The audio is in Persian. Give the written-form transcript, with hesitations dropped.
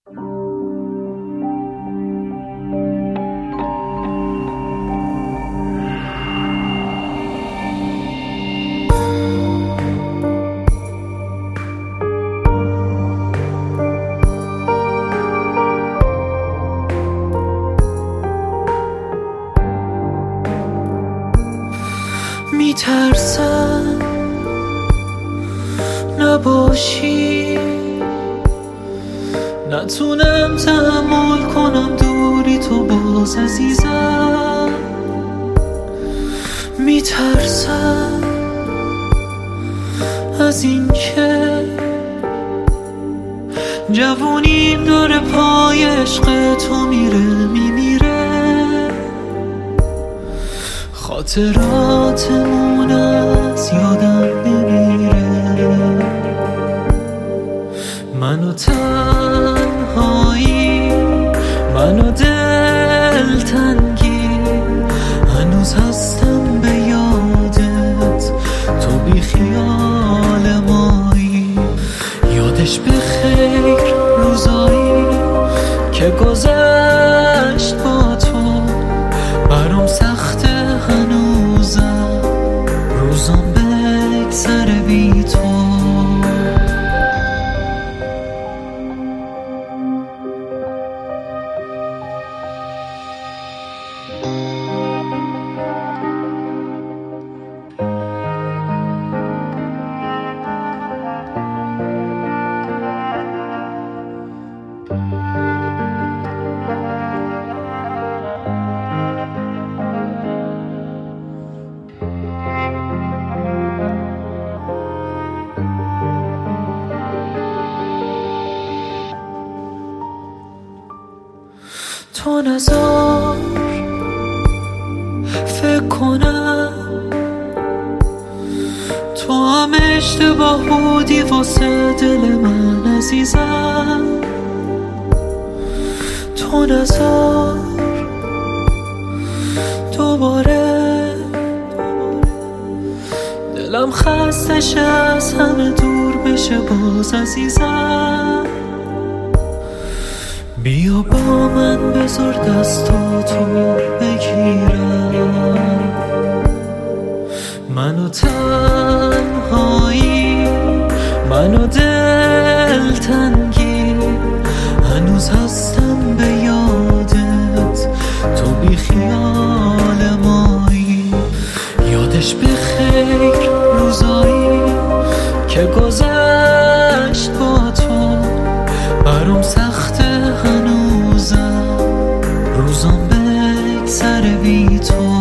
میترسم نباشی، نتونم تحمل کنم دوری تو باز عزیزم. میترسم از این که جوونیم داره پای عشق تو میمیره، خاطراتمون از یادم نمیره. منو تنهایی، منو دلتنگی، هنوز هستم به یادت، تو بی خیال مایی. یادش بخیر روزایی که گذشت با تو، برام سخته هنوزم روزام بگذره بی تو. تو نذار فکر کنم تو هم اشتباه بودی واسه دل من عزیزم. تو نذار دوباره دلم خسته شه از همه دور بشه باز عزیزم. بیا با من بذار دستاتو بگیرم، منو تنهایی، منو دلتنگی، هنوز هستم به یادت، تو بی خیال مایی. یادش بخیر روزایی که گذشت با تو، برام سخته هنوزم روزام بگذره بی تو.